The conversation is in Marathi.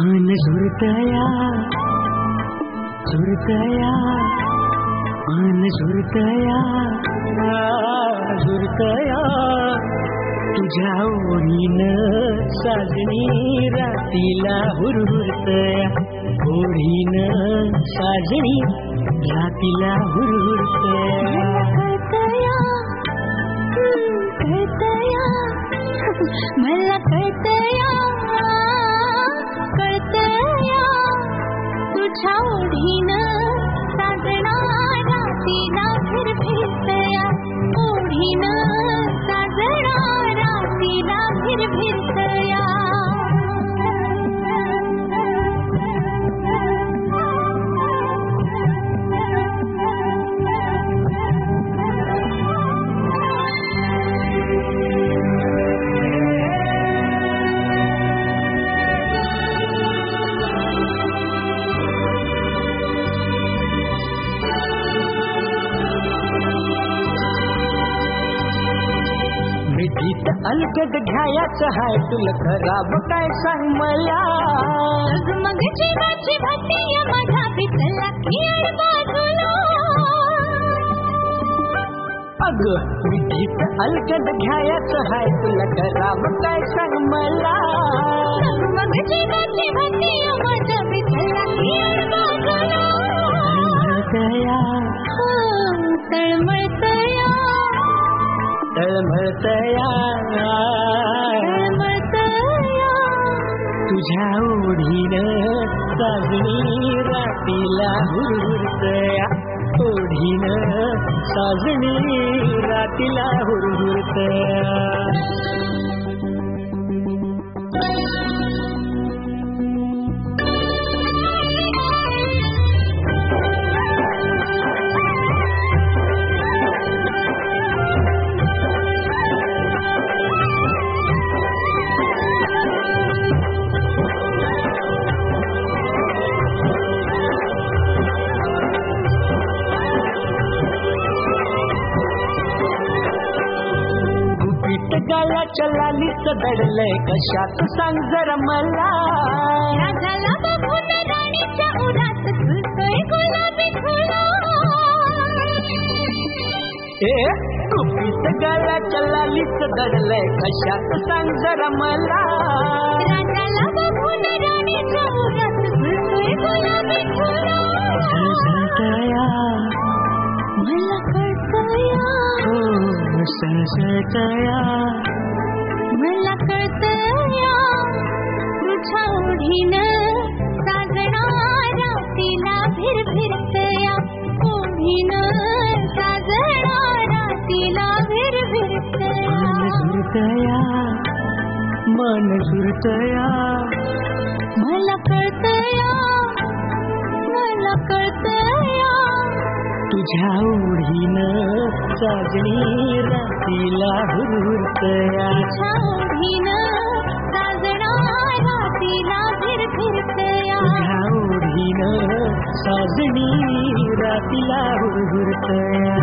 मन झुरतया झुरतया मन झुरतया झुरतया तुझ्या ओढीनं साजणी रातीला हुरहुरतया ओढीनं साजणी रातीला हुरहुरतया मला कळतया कळतया तुझ्या ओढीनं साजना रातीला फिरफिरतया ओढीनं साजना रातीला फिरफिरतया अलगद घ्यायचं हाय तुला खराब काय सांग मला मग जीवाची भट्टी माझा पितला खेळ बाजूला अग विधीत अलगद घ्यायचं हाय तुला खराब काय सांग मला मग जीवाची भट्टी माझा पितला खेळ बाजूला तळमळतया तळमळतया तुझ्या ओढीनं साजणी रातीला हुरहुरतया ओढीनं साजणी रातीला हुरहुरतया गालाच्या लालीच दडलंय कशात सांग जरा मला राजाला बघून राणीच्या उरात फुलतोय गुलाबी फुला गुपित गालाच्या लालीच दडलंय कशात सांग जरा मला राजाला बघून राणीच्या उरात फुलतोय गुलाबी फुला सळसळतया मला कळतया सळसळतया मला कळतया तुझ्या ओढीनं साजना रातीला फिरफिरतया ओढीनं साजना रातीला फिरफिरतया मन झुरतया मला कळतया मला कळतया तुझ्या ओढीनं साजणी रातीला हुरहुरतया तुझ्या ओढीनं साजना रातीला फिरफिरतया तुझ्या ओढीनं साजणी रातीला हुरहुरतया